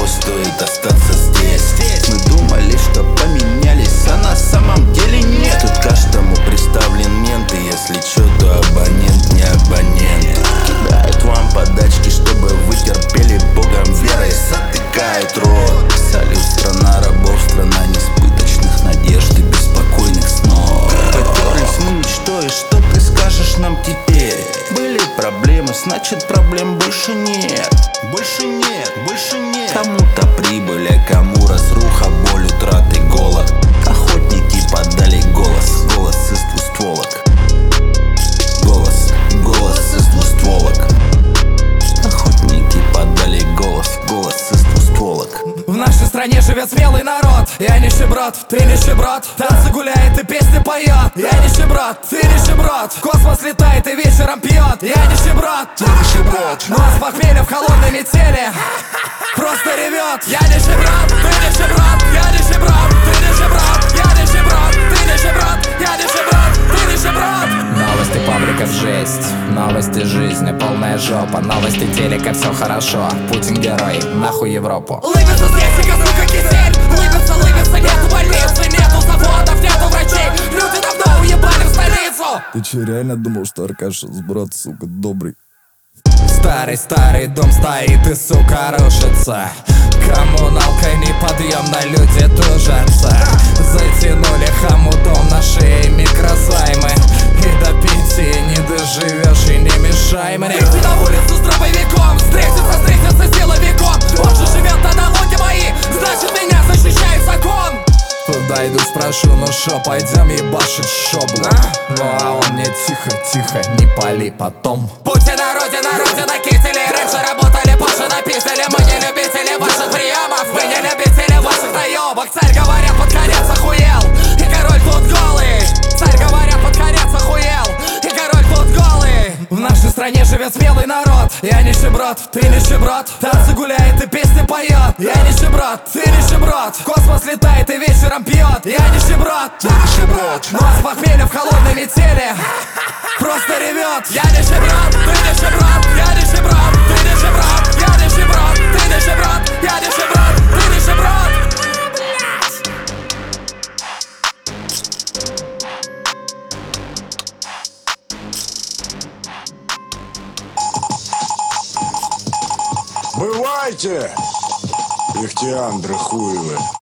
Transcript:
того стоит остаться здесь. Мы думали, что поменялись, а на самом деле нет. Тут каждому приставлен мент, и если чё, то абонент не абонент. Кидают вам подачки, чтобы вы терпели, богом верой затыкают рот. Салют, страна рабов, страна несбыточных надежд и беспокойных снов. Потерлись мы мечтой, что ты скажешь нам теперь? Были проблемы, значит проблем больше нет. Больше нет, больше нет. Кому-то прибыль, а кому разруха, боль, утраты, голод. Охотники подали голос, голос из двустволок. Голос, голос из двустволок. Охотники подали голос, голос из двустволок. В нашей стране живет смелый народ. Я нищеброд, ты нищеброд. Танцы гуляет и песни поет. Я нищеброд, ты нищеброд. В космос летает и вечером пьет. Я нищеброд, ты нищеброд. Но с похмелья в холодной метели просто ревет. Я нищеброд, ты нищеброд. Я нищеброд, ты нищеброд. Я нищеброд, ты нищеброд. Я нищеброд, ты нищеброд. Новости пабликов жесть, новости жизни полная жопа. Новости телека, все хорошо. Путин герой, нахуй Европу. Лыбится стресика, сука, кисель. Лыбится, нету больницы, нету заводов, нету врачей. Люди давно уебали в столицу. Ты че, реально думал, что Аркаша сброд, сука, добрый? Старый дом стоит и, сука, рушится. Коммуналка неподъемна, люди тужатся. Затянули хомутом на шее микрозаймы. И до пенсии не доживешь и не мешай мне. Выйти на улицу с дробовиком, встретиться силовиком. Он же живет на налоги мои, значит меня защищает закон. Подойду, спрошу, ну шо, пойдем ебашить шоблу. Ну а он мне тихо, не пали потом. Путин родина кители. Раньше работали, Паша написали. Мы не любители ваших приемов, мы не любители ваших наебок. Царь, говорят, под конец охуел, и король тут голый. Царь, говорят, под конец охуел, и король тут голый. В нашей стране живет смелый народ. Я нищеброд, ты нищеброд. Танцы гуляет и песни поет. Я нищеброд, ты нищеброд. В космос летает и вечером пьет. Я нищеброд, ты нищеброд. Но с похмелья в холодной метели просто ревет. Я нищеброд, ты нищеброд. Я нищеброд, ты нищеброд. Я нищеброд, ты нищеброд. Я нищеброд, ты нищеброд. Бывайте, ихтиандры хуевы.